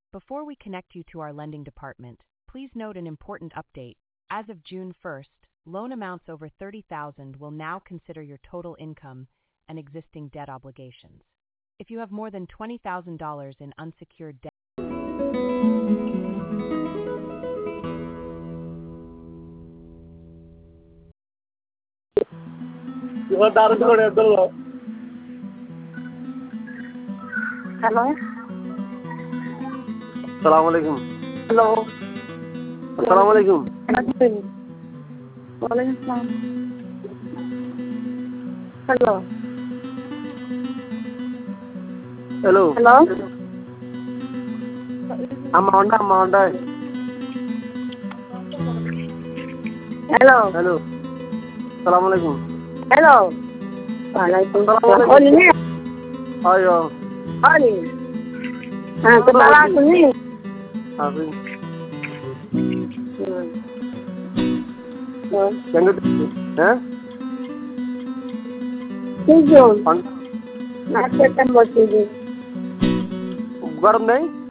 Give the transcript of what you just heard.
Before we connect you to our lending department, please note an important update. As of June 1st, loan amounts over $30,000 will now consider your total income and existing debt obligations. If you have more than $20,000 in unsecured debt, hello अस्सलाम वालेकुम। Hello अस्सलाम वालेकुम। वालेकुम सलाम। Hello hello hello amount है। Hello hello अस्सलाम वालेकुम। Hello वालेकुम अस्सलाम सलाम। वालेकुम। ओली ने आयो ओली हाँ तो बाबा सुनी अभी हाँ जंगल हैं ठीक है ना चेतन बोलती गरम नहीं